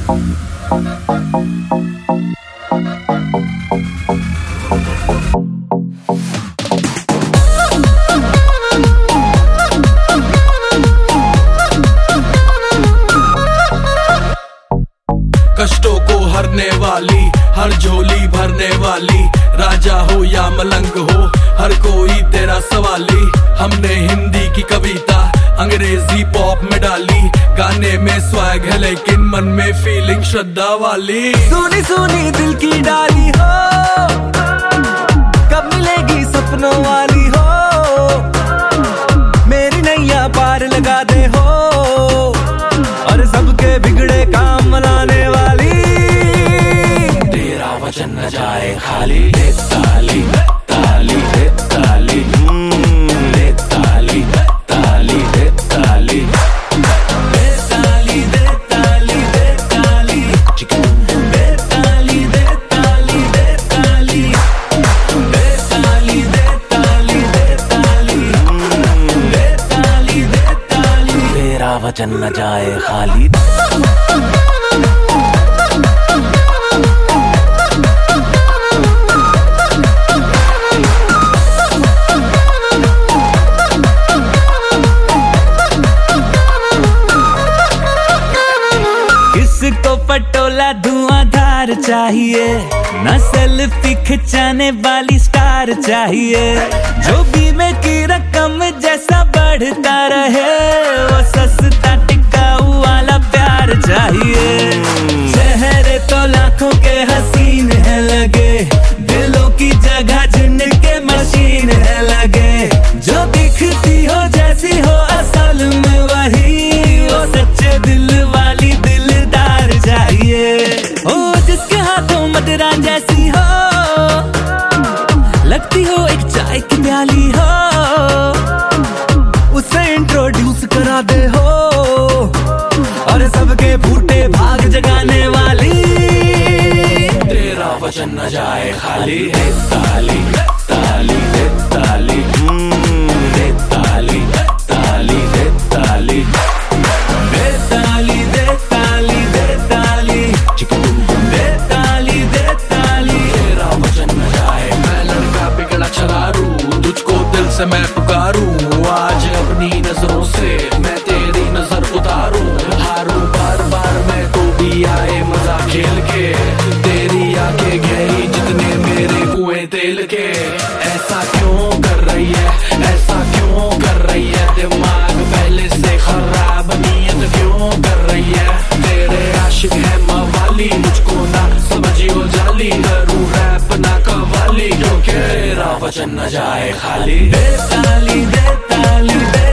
कष्टों को हरने वाली, हर झोली भरने वाली, राजा हो या मलंग हो हर कोई तेरा सवाली। हमने हिंदी की कविता अंग्रेजी पॉप में डाली, गाने में स्वैग है लेकिन मन में फीलिंग श्रद्धा वाली। सुनी सुनी दिल की डाली हो, कब मिलेगी सपनों वाली हो, मेरी नैया पार लगा दे हो, और सबके बिगड़े काम मनाने वाली। तेरा वचन न जाए खाली, दे ताली ताली दे ताली, दे ताली ताली दे ताली, दे ताली दे ताली दे ताली, दे ताली दे ताली दे ताली, दे ताली दे ताली दे ताली, दे ताली दे ताली। तेरा वचन न जाए खाली। किसको पटोला धुआंधार चाहिए, न सेल्फी खिंचाने वाली स्टार चाहिए, जो बीमे की रकम जैसा बढ़ता रहे, वो सस्ता टिकाऊ वाला प्यार चाहिए। चेहरे तो लाखों के हसीन है लगे, दिलों की जगह जिनके मशीन है लगे, जो दिखती हो जैसी हो असल में वही, वो सच्चे दिल वाली दिलदार चाहिए। ओ जिसके हाथों मदरा जैसी हो, लगती हो एक चाय की प्याली हो, उसे इंट्रोड्यूस करा दे हो, और सबके फूटे भाग जगाने वाली। तेरा वचन न जाए खाली, दे ताली ताली दे ताली, दे ताली ताली दे ताली, दे ताली दे ताली दे ताली, दे ताली दे ताली। तेरा वचन न जाए। मैं लड़का बिगड़ा चलारू, तुझको दिल से मैं पुकारूं, आज अपनी नजरों से मैं तेरी नजर उतारूं, हारूं बार बार मैं तो भी आए मजा खेल के, तेरी आंखें गहरी जितने मेरे कुएं तेल के। ऐसा क्यों कर रही है, ऐसा क्यों कर रही है, दिमाग पहले से खराब, नीयत क्यों कर रही है, तेरे आशिक है मवाली, मुझको ना समझियो जाली, करूं रैप ना कवाली, क्योंकि तेरा वचन न जाए खाली। दे ताली दे ताली दे